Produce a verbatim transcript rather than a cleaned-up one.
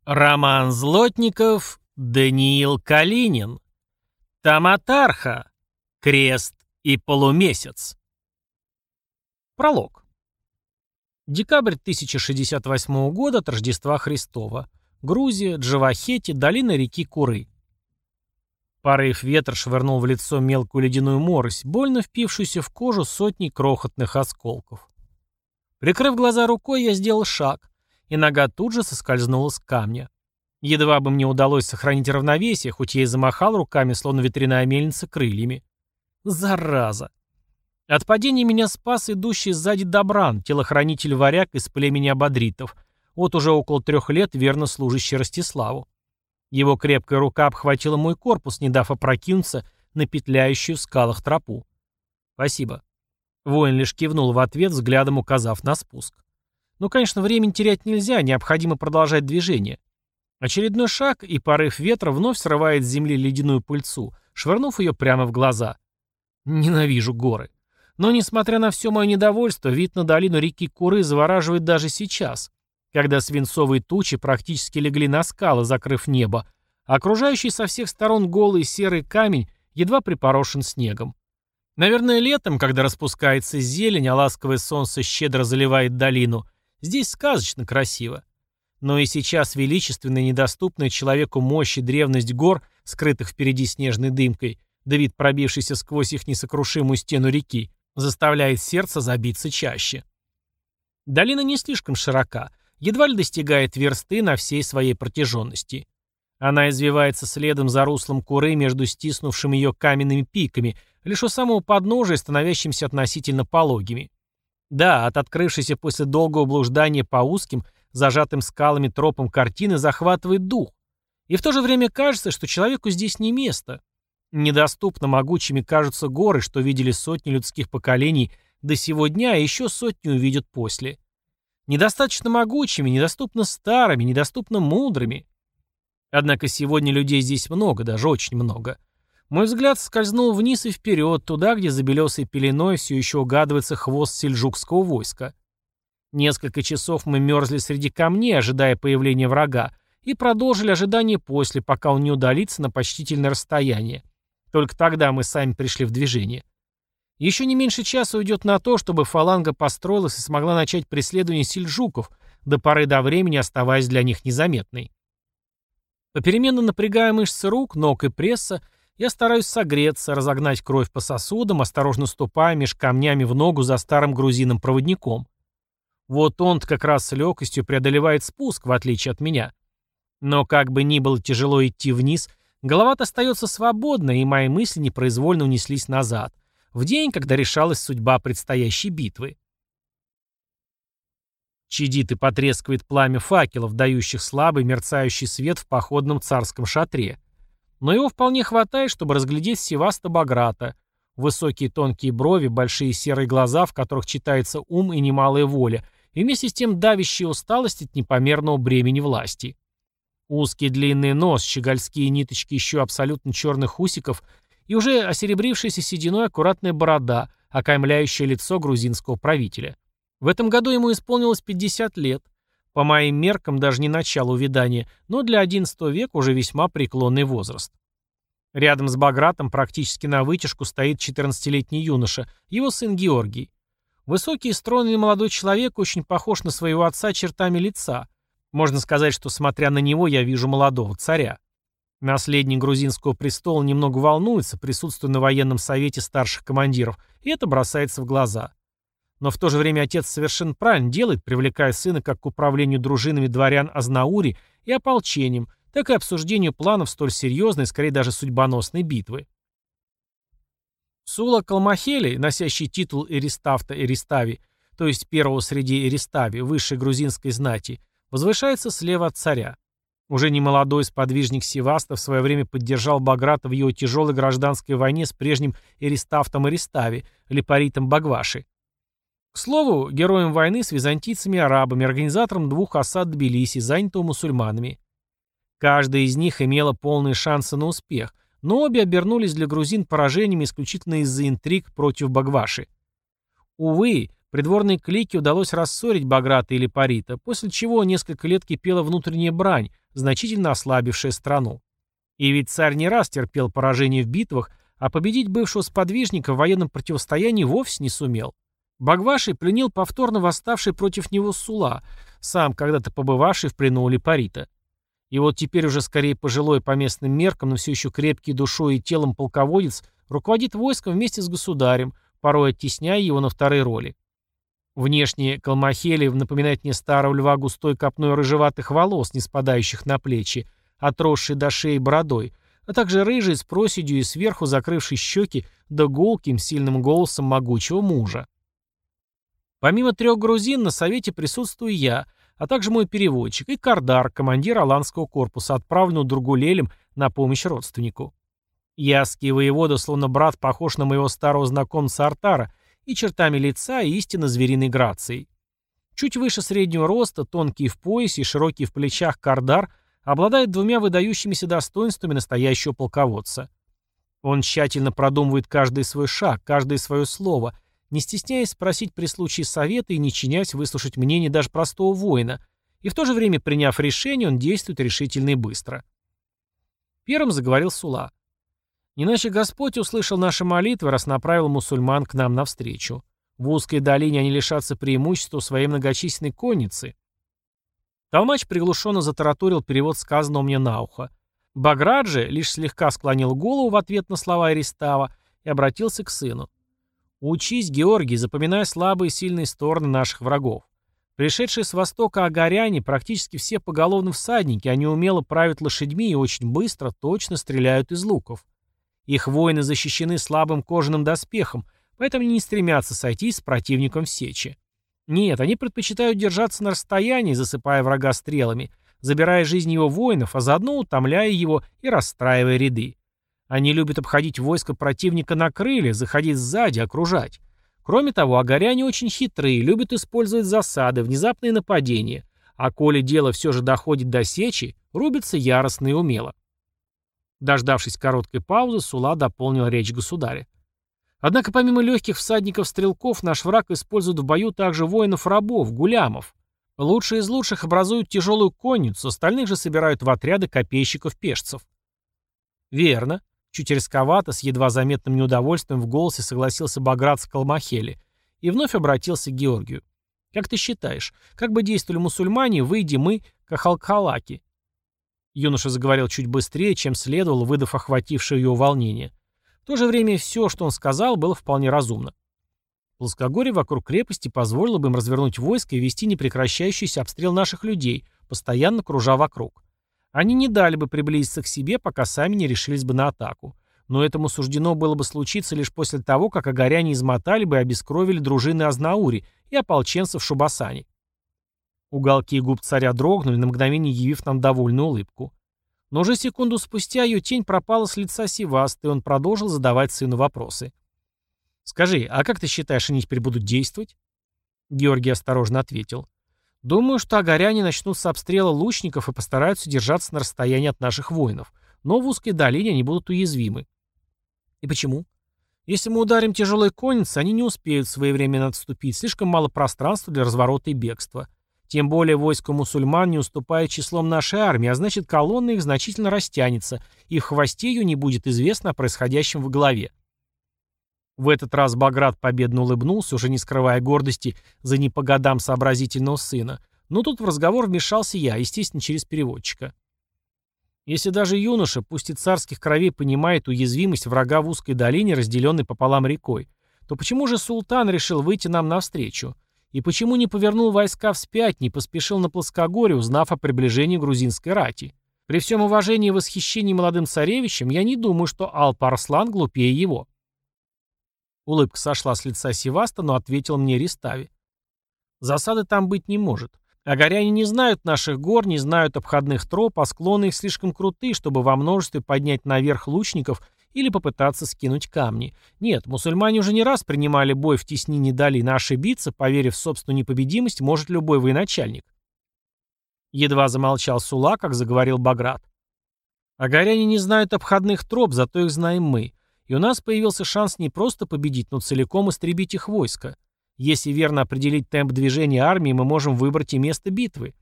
Роман Злотников, Даниил Калинин. Таматарха. Крест и полумесяц. Пролог. Декабрь тысяча шестьдесят восьмого года от Рождества Христова. Грузия, Джавахети, долина реки Куры. Порыв ветра швырнул в лицо мелкую ледяную морось, больно впившуюся в кожу сотней крохотных осколков. Прикрыв глаза рукой, я сделал шаг, и нога тут же соскользнула с камня. Едва бы мне удалось сохранить равновесие, хоть я и замахал руками, словно ветряная мельница, крыльями. Зараза! От падения меня спас идущий сзади Добран, телохранитель-варяг из племени абадритов, вот уже около трех лет верно служащий Ростиславу. Его крепкая рука обхватила мой корпус, не дав опрокинуться на петляющую в скалах тропу. «Спасибо». Воин лишь кивнул в ответ, взглядом указав на спуск. Ну, конечно, времени терять нельзя, необходимо продолжать движение. Очередной шаг, и порыв ветра вновь срывает с земли ледяную пыльцу, швырнув ее прямо в глаза. Ненавижу горы. Но, несмотря на все мое недовольство, вид на долину реки Куры завораживает даже сейчас, когда свинцовые тучи практически легли на скалы, закрыв небо, а окружающий со всех сторон голый серый камень едва припорошен снегом. Наверное, летом, когда распускается зелень, а ласковое солнце щедро заливает долину, здесь сказочно красиво. Но и сейчас величественная и недоступная человеку мощь и древность гор, скрытых впереди снежной дымкой, да вид пробившийся сквозь их несокрушимую стену реки, заставляет сердце забиться чаще. Долина не слишком широка, едва ли достигает версты на всей своей протяженности. Она извивается следом за руслом Куры между стиснувшими ее каменными пиками, лишь у самого подножия, становящимся относительно пологими. Да, от открывшейся после долгого блуждания по узким, зажатым скалами тропам картины захватывает дух. И в то же время кажется, что человеку здесь не место. Недоступно могучими кажутся горы, что видели сотни людских поколений до сего дня, и еще сотни увидят после. Недостаточно могучими, недоступно старыми, недоступно мудрыми. Однако сегодня людей здесь много, даже очень много. Мой взгляд скользнул вниз и вперед, туда, где за белесой пеленой все еще угадывается хвост сельджукского войска. Несколько часов мы мерзли среди камней, ожидая появления врага, и продолжили ожидание после, пока он не удалится на почтительное расстояние. Только тогда мы сами пришли в движение. Еще не меньше часа уйдет на то, чтобы фаланга построилась и смогла начать преследование сельджуков, до поры до времени оставаясь для них незаметной. Попеременно напрягая мышцы рук, ног и пресса, я стараюсь согреться, разогнать кровь по сосудам, осторожно ступая меж камнями в ногу за старым грузином-проводником. Вот он-то как раз с легкостью преодолевает спуск, в отличие от меня. Но как бы ни было тяжело идти вниз, голова-то остается свободной, и мои мысли непроизвольно унеслись назад, в день, когда решалась судьба предстоящей битвы. Чадит и потрескивает пламя факелов, дающих слабый мерцающий свет в походном царском шатре. Но его вполне хватает, чтобы разглядеть Севаста Баграта, высокие тонкие брови, большие серые глаза, в которых читается ум и немалая воля, и вместе с тем давящая усталость от непомерного бремени власти. Узкий длинный нос, щегольские ниточки еще абсолютно черных усиков и уже осеребрившаяся сединой аккуратная борода, окаймляющая лицо грузинского правителя. В этом году ему исполнилось пятьдесят лет. По моим меркам даже не начало увядания, но для одиннадцатого века уже весьма преклонный возраст. Рядом с Багратом практически навытяжку стоит четырнадцатилетний юноша, его сын Георгий. Высокий и стройный молодой человек очень похож на своего отца чертами лица. Можно сказать, что, смотря на него, я вижу молодого царя. Наследник грузинского престола немного волнуется, присутствуя на военном совете старших командиров, и это бросается в глаза. Но в то же время отец совершенно правильно делает, привлекая сына как к управлению дружинами дворян Азнаури и ополчением, так и обсуждению планов столь серьезной, скорее даже судьбоносной битвы. Сула Калмахели, носящий титул Эриставта Эристави, то есть первого среди Эристави, высшей грузинской знати, возвышается слева от царя. Уже немолодой сподвижник Севаста в свое время поддержал Баграта в его тяжелой гражданской войне с прежним Эриставтом Эристави, Липаритом Багваши. К слову, героем войны с византийцами и арабами, организатором двух осад Тбилиси, занятого мусульманами. Каждая из них имела полные шансы на успех, но обе обернулись для грузин поражениями исключительно из-за интриг против Багваши. Увы, придворной клике удалось рассорить Баграта и Липарита, после чего несколько лет кипела внутренняя брань, значительно ослабившее страну. И ведь царь не раз терпел поражение в битвах, а победить бывшего сподвижника в военном противостоянии вовсе не сумел. Багваший пленил повторно восставший против него Сула, сам когда-то побывавший в плену у Липарита. И вот теперь уже скорее пожилой по местным меркам, но все еще крепкий душой и телом полководец руководит войском вместе с государем, порой оттесняя его на вторые роли. Внешне Калмахели напоминает мне старого льва густой копной рыжеватых волос, не спадающих на плечи, отросшей до шеи бородой, а также рыжий с проседью и сверху закрывший щеки да гулким сильным голосом могучего мужа. Помимо трех грузин на совете присутствую я, а также мой переводчик, и Кардар, командир аланского корпуса, отправленный Дургулелем на помощь родственнику. Яский воевода, словно брат, похож на моего старого знакомца Артара, и чертами лица, и истинно звериной грацией. Чуть выше среднего роста, тонкий в поясе и широкий в плечах Кардар обладает двумя выдающимися достоинствами настоящего полководца. Он тщательно продумывает каждый свой шаг, каждое свое слово, не стесняясь спросить при случае совета и не чинясь выслушать мнение даже простого воина, и в то же время, приняв решение, он действует решительно и быстро. Первым заговорил Сула. Иначе Господь услышал наши молитвы, раз направил мусульман к нам навстречу. В узкой долине они лишатся преимущества своей многочисленной конницы. Толмач приглушенно затараторил перевод сказанного мне на ухо. Баграт же лишь слегка склонил голову в ответ на слова Аристава и обратился к сыну. «Учись, Георгий, запоминая слабые и сильные стороны наших врагов. Пришедшие с востока агаряне практически все поголовно всадники, они умело правят лошадьми и очень быстро, точно стреляют из луков. Их воины защищены слабым кожаным доспехом, поэтому они не стремятся сойтись с противником в сече. Нет, они предпочитают держаться на расстоянии, засыпая врага стрелами, забирая жизни его воинов, а заодно утомляя его и расстраивая ряды. Они любят обходить войско противника на крылья, заходить сзади, окружать. Кроме того, агаряне очень хитрые, любят использовать засады, внезапные нападения, а коли дело все же доходит до сечи, рубятся яростно и умело. Дождавшись короткой паузы, Сула дополнил речь государя. Однако помимо легких всадников-стрелков, наш враг использует в бою также воинов-рабов, гулямов. Лучшие из лучших образуют тяжелую конницу, остальных же собирают в отряды копейщиков-пешцев. Верно. Чуть рисковато, с едва заметным неудовольствием в голосе согласился Баграт с Калмахели и вновь обратился к Георгию. «Как ты считаешь, как бы действовали мусульмане, выйди мы к Ахалкалаке?» Юноша заговорил чуть быстрее, чем следовало, выдав охватившее его волнение. В то же время все, что он сказал, было вполне разумно. Плоскогорье вокруг крепости позволило бы им развернуть войско и вести непрекращающийся обстрел наших людей, постоянно кружа вокруг. Они не дали бы приблизиться к себе, пока сами не решились бы на атаку. Но этому суждено было бы случиться лишь после того, как агаряне измотали бы и обескровили дружины Азнаури и ополченцев в Шубасане. Уголки губ царя дрогнули, на мгновение явив нам довольную улыбку. Но уже секунду спустя ее тень пропала с лица Сивасты, и он продолжил задавать сыну вопросы. «Скажи, а как ты считаешь, они теперь будут действовать?» Георгий осторожно ответил. «Думаю, что агаряне начнут с обстрела лучников и постараются держаться на расстоянии от наших воинов. Но в узкой долине они будут уязвимы». «И почему?» «Если мы ударим тяжелой конницей, они не успеют своевременно отступить, слишком мало пространства для разворота и бегства. Тем более войско мусульман не уступает числом нашей армии, а значит колонна их значительно растянется, и в хвосте ее не будет известно о происходящем в голове». В этот раз Баграт победно улыбнулся, уже не скрывая гордости за не по годам сообразительного сына. Но тут в разговор вмешался я, естественно, через переводчика. Если даже юноша, пусть и царских кровей, понимает уязвимость врага в узкой долине, разделенной пополам рекой, то почему же султан решил выйти нам навстречу? И почему не повернул войска вспять, не поспешил на плоскогорье, узнав о приближении грузинской рати? При всем уважении и восхищении молодым царевичем, я не думаю, что Алп-Арслан глупее его. Улыбка сошла с лица Сиваста, но ответил мне Ристави. «Засады там быть не может. Агаряне не знают наших гор, не знают обходных троп, а склоны их слишком крутые, чтобы во множестве поднять наверх лучников или попытаться скинуть камни. Нет, мусульмане уже не раз принимали бой в теснине долины, а ошибиться, поверив в собственную непобедимость, может любой военачальник». Едва замолчал Сула, как заговорил Баграт. «Агаряне не знают обходных троп, зато их знаем мы. И у нас появился шанс не просто победить, но целиком истребить их войско. Если верно определить темп движения армии, мы можем выбрать и место битвы.